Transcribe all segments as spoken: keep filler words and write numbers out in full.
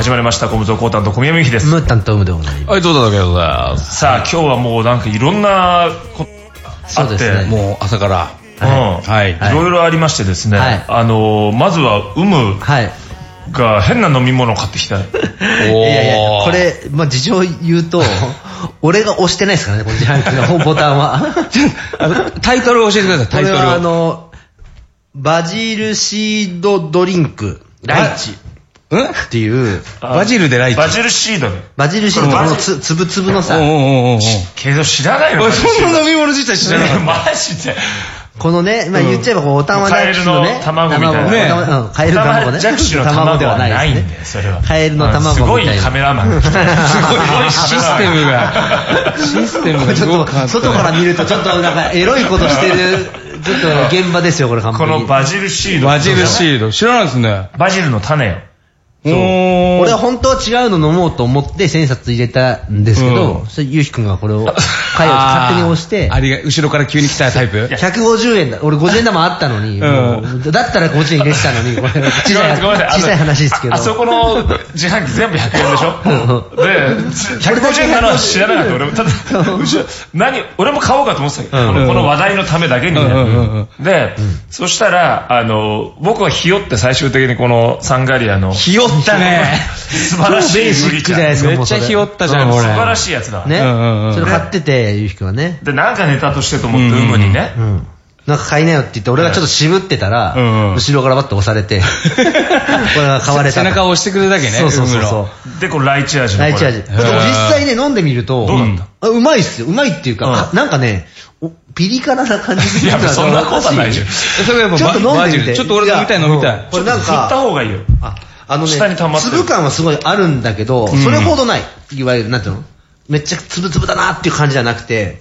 始まりました小室孝太と小宮美希です。 ムータンとウムでございます。 はい、どうだけどだ。 さあ今日はもうなんかいろんなことあって、 ね、 もう朝から、 はい、はい、いろいろありましてですね、はい、あのー、まずはウムが変な飲み物を買ってきた。いやいや、これ、まあ、事情言うと、俺が押してないですからね、この自販機のボタンは。 タイトルを教えてください、タイトルを。 これはあの、バジルシードドリンク、ライチ。っていう。 バジルでライチ。 バジルシードで。 バジルシードのこのつ、つぶつぶのさ。 けど知らないよ。 そんな飲み物自体知らない。 マジで。 このね、まあ言っちゃえばおたまじゃくしのね。 卵みたいなね。カエルの卵ね。 じゃくしの卵ではないんだよ、それは。 カエルの卵みたいな。 すごいカメラマン。すごいシステムが。システムが。 ちょっと、外から見るとちょっとなんかエロいことしてる、ちょっと現場ですよ、これ完璧に。 このバジルシード。 バジルシード。知らないですね。 バジルの種よ。 そう。俺は本当は違うの飲もうと思って千冊入れたんですけど、それゆうひくんがこれを、買いを勝手に押して、 ありが、後ろから急に来たタイプ ? ひゃくごじゅうえんだ。俺ごじゅうえん玉あったのに、だったらごじゅうえん入れてたのに、これ小さい、小さい話ですけど。 あそこの自販機全部ひゃくえんでしょで、ひゃくごじゅうえんなのは知らなかった。俺も、ただ、何、俺も買おうかと思ってたけど、この話題のためだけにね。で、そしたら、あの、僕はひよって最終的にこのサンガリアの、 ひよったね。 素晴らしいベーシックじゃないですか。 めっちゃひよったじゃん、これ。 素晴らしいやつだ。 ね。それ買ってて、ゆうひくんはね。 で、なんかネタとしてと思って、ウムにね。 なんか買いなよって言って、俺がちょっと渋ってたら、後ろからバッと押されて、これが買われた。 背中を押してくれるだけね。 そうそうそう。 で、これライチ味の。 ライチ味。実際ね、飲んでみると、うまいっすよ。うまいっていうか、なんかね、ピリ辛な感じする。 いや、そんなことないじゃん。 それやっぱちょっと飲んでみて。ちょっと俺飲みたい飲みたい。 これなんか、振った方がいいよ。 あのね、粒感はすごいあるんだけど、それほどない。いわゆる、なんていうのめっちゃ粒々だなっていう感じじゃなくて、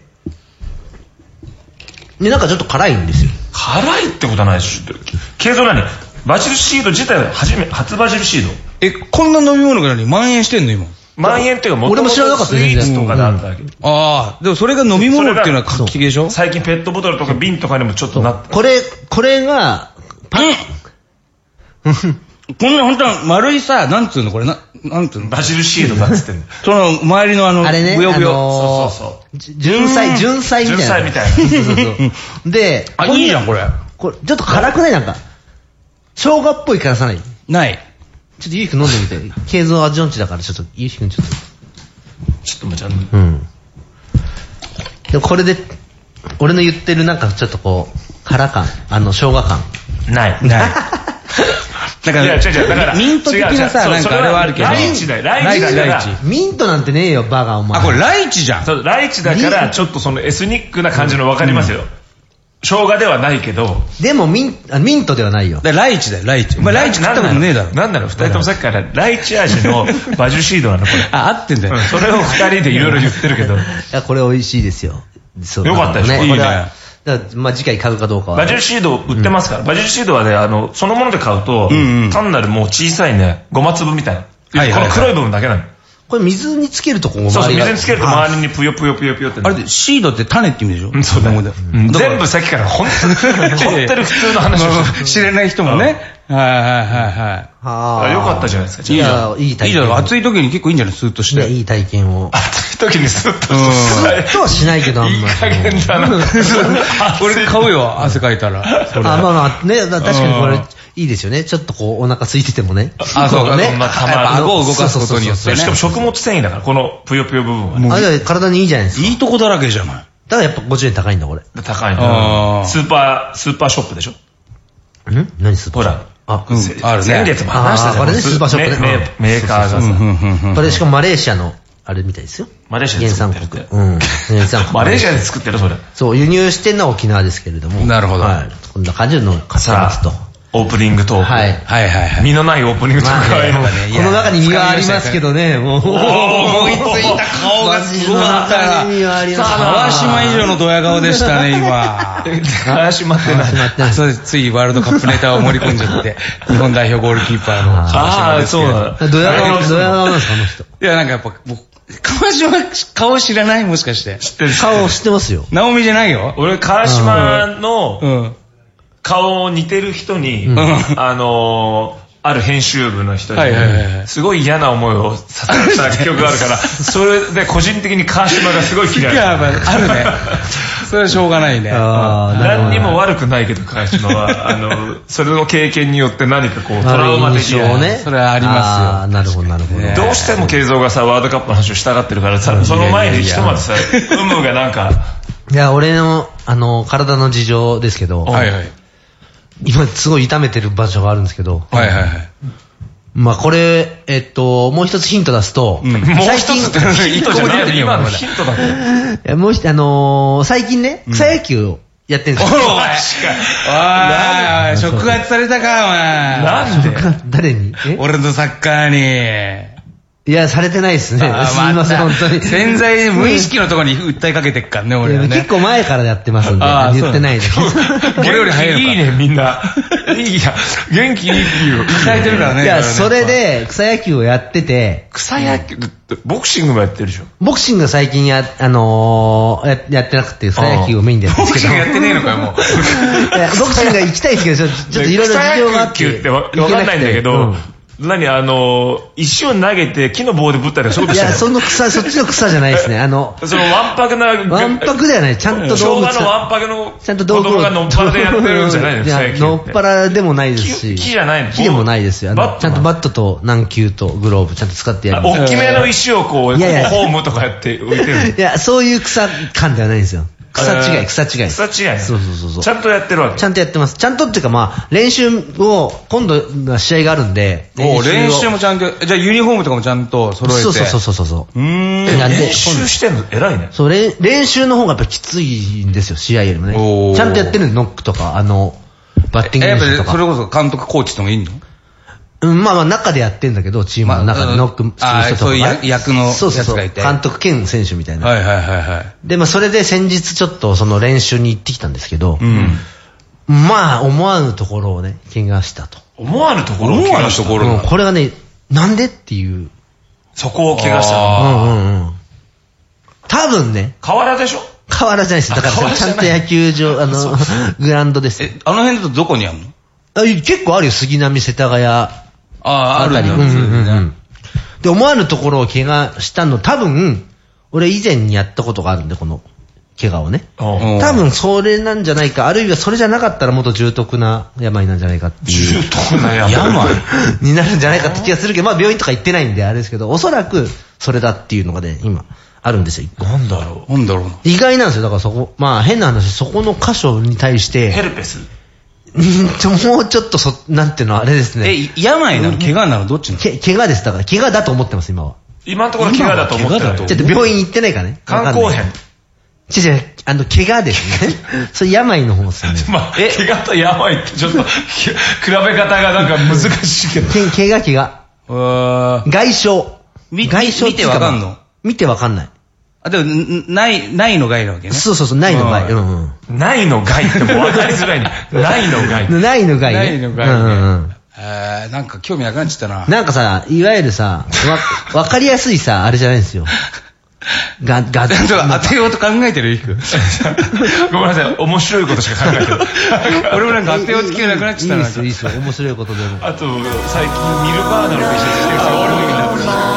で、なんかちょっと辛いんですよ。 辛いってことはないでしょ。けど何バジルシード自体は初め、初バジルシード。 え、こんな飲み物が何蔓延してんの今。 蔓延っていうか、 俺も知らなかったスイーツとかであったわけ。 ああ、でもそれが飲み物っていうのは画期的でしょ。 最近ペットボトルとか瓶とかにもちょっとなって。 これ、これが、パンこんな本当は丸いさ、なんつうのこれな、なんつうのバジルシードだっつってんの。 その周りのあの、 あれね、 ブヨブヨ。 そうそうそう。 純菜、純菜みたいな。 純菜みたいな。そうそうそう。 で、 あ、いいじゃんこれ。 これ、ちょっと辛くないなんか。生姜っぽい辛さないない。 ちょっとゆうひくん飲んでみて。ケイゾー味音痴だからちょっと、ゆうひくんちょっと。 ちょっと待って、 うん。でもこれで、俺の言ってるなんかちょっとこう、辛感、あの、生姜感。 ない。 ない。だから、いや、違う違う、だから、ミント的なさ、なんかあれはあるけど。 ライチだよ、ライチだから。 ミントなんてねえよ、バカお前。 あ、これライチじゃん。 そう、ライチだから、ちょっとそのエスニックな感じの分かりますよ。生姜ではないけど。 でもミン、ミントではないよ。 ライチだよ、ライチ。お前ライチ食ったことねえだろ。 なんだろう、二人ともさっきからライチ味のバジルシードなの、これ。 あ、合ってんだよ。 それを二人でいろいろ言ってるけど。いや、これ美味しいですよ。 よかったですね。 いいね。まあ次回買うかどうかは。 バジルシード売ってますから。バジルシードはね、あの、そのもので買うと、単なるもう小さいね、ごま粒みたいな。この黒い部分だけなの。 これ水につけるとこう、そうそう、水につけると周りにぷよぷよぷよぷよって。 あれで、シードって種って意味でしょ。うん、 そうだ。全部さっきから本当に、本当に普通の話をしてる。 知れない人もね。はいはいはいはい。 よかったじゃないですか。 いや、いい体験。 いいじゃん。暑い時に結構いいんじゃないスーッとして。 いい体験を。 暑い時にスーッとして。 スーッとはしないけど、あんまり。 いい加減だな。 俺買うよ、汗かいたら。 あ、まあまあ、ね、確かにこれ、いいですよね。ちょっとこう、お腹空いててもね。 あ、そうかね。 顎を動かすことによってね。 しかも食物繊維だから、このぷよぷよ部分は。 あ、じゃあ体にいいじゃないですか。 いいとこだらけじゃない。 だからやっぱごじゅうえん高いんだ、これ。 高いな。スーパー、スーパーショップでしょ。 ん何スーパーショップ？ あ、 あるね。 先月も話したじゃん。 これね、スーパーショップね。 メーカーがさ。 これしかもマレーシアの、あれみたいですよ。 マレーシアで作ってる。 うん。原産国。 マレーシアで作ってるそれ。 そう、輸入してんのは沖縄ですけれども。 なるほど。 はい。こんな感じの買ってますと。 オープニングトーク。 はい。 はいはいはい。 身のないオープニングトークはこの中に身はありますけどね、もう。 思いついた顔がすごかったな。川島以上のドヤ顔でしたね、今。 川島ってな。そうです。ついワールドカップネタを盛り込んじゃって。日本代表ゴールキーパーの川島ですけど。 ああ、そうだ。ドヤ顔、ドヤ顔なんですか、あの人。 いや、なんかやっぱ、川島、顔知らないもしかして。 知ってる。 顔知ってますよ。 ナオミじゃないよ。 俺、川島の、顔似てる人に、あのある編集部の人に、すごい嫌な思いをさせた記憶があるから、それで個人的に川島がすごい嫌い。 いや、あるね。それはしょうがないね。 何にも悪くないけど、川島は、あの、それの経験によって何かこう、トラウマ的な。 ね。 それはありますよ。 なるほど、なるほど。 どうしても慶三がさ、ワールドカップの話をしたがってるからさ、その前にひとまずさ、有無がなんか。 いや、俺の、あの、体の事情ですけど、 はいはい。 今すごい痛めてる場所があるんですけど、 はいはいはい。 まあこれ、えっと、もう一つヒント出すと、 もう一つってヒントじゃない今のヒントだって。もう一つ、あの、最近ね、草野球をやってるんですよ。 お前おい、触発されたか、お前。 なんで誰に俺のサッカーに。 いや、されてないですね。すみません、本当に。 潜在無意識のところに訴えかけてっからね、俺はね。 結構前からやってますんで、言ってないです。 俺より早いのか。 いいね、みんな。いいや、元気いいよ。 鍛えてるからね。 いや、それで草野球をやってて。 草野球ってボクシングもやってるでしょ。 ボクシング最近や、あのー、や, やってなくて、草野球をメインでやってるんですけど。 ボクシングやってねえのかよ、もう。 いや、ボクシングが行きたいですけど、ちょっといろいろ事情があって。 草野球ってわかんないんだけど、何あの、石を投げて木の棒でぶったりそうでしょ。 いや、その草、そっちの草じゃないですね。あの、 そのわんぱくな、 わんぱくではない。ちゃんと道具。 昭和のわんぱくのちゃんと道具子供がのっぱらでやってるんじゃないの。 いや、のっぱらでもないですし。 木じゃないの。 木でもないですよ。ちゃんとバットと軟球とグローブちゃんと使ってやる。 大きめの石をこう、ホームとかやって置いてる。 いや、そういう草感ではないんですよ。草違い、草違い。 草違い。 そうそうそう。 ちゃんとやってるわけ。 ちゃんとやってます。ちゃんとっていうかまあ、練習を、今度試合があるんで。 お練習もちゃんと、じゃあユニフォームとかもちゃんと揃えて。 そうそうそうそうそう。 うーん。 練習してんの偉いね。 そう、練習の方がやっぱきついんですよ、試合よりもね。ちゃんとやってるんで、ノックとか、あの、バッティング練習とか。 それこそ監督、コーチともいいの？ うん、まあまあ中でやってんだけど、チームの中でノックする人とか。 そういう役のやつがいて。 監督兼選手みたいな。 はいはいはいはい。 で、まあそれで先日ちょっとその練習に行ってきたんですけど、 うん、 まあ思わぬところをね、怪我したと。 思わぬところを怪我したところ、 うん、これがね、なんでっていう。 そこを怪我したの。うんうんうん。多分ね。 河原でしょ？ 河原じゃないです。だからちゃんと野球場、あの、グラウンドです。 え、あの辺だとどこにあるの？ あ結構あるよ、杉並、世田谷。 ああ、あるり。うんうんうん。で、思わぬところを怪我したの、多分、俺以前にやったことがあるんで、この怪我をね。多分それなんじゃないか、あるいはそれじゃなかったらもっと重篤な病なんじゃないかっていう。 重篤な病病になるんじゃないかって気がするけど、まあ病院とか行ってないんであれですけど、おそらくそれだっていうのがね、今、あるんですよ。 なんだろう。なんだろう。 意外なんですよ、だからそこ、まあ変な話、そこの箇所に対して。 ヘルペスもうちょっとそ、なんていうのあれですね。 え、病なの怪我なのどっちなのけ、怪我です。だから、怪我だと思ってます、今は。 今のところ怪我だと思ってる。 ちょっと病院行ってないからね。 肝硬変。 違う違う、あの、怪我ですね。それ病の方ですよね。 まあ、え、怪我と病ってちょっと、比べ方がなんか難しいけど。 怪我、怪我。外傷。 外傷見てわかんの？ 見てわかんない。 あ、でも、ない、ないの害なわけね。 そうそうそう、ないの害。うんうん。 ないの害ってもう分かりづらいね。ないの害。 ないの害ね。 ないの害ね。うんうん。えー、なんか興味なくなっちゃったな。 なんかさ、いわゆるさ、わ、わかりやすいさ、あれじゃないんですよ。が、が、 当てようと考えてる、イフ。 ごめんなさい、面白いことしか考えてない。 俺もなんか当てようと気がなくなっちゃったな。 いいっすよ、いいっすよ、面白いことでも。 あと、最近ミルバーナの T シャツ着てる人多いな。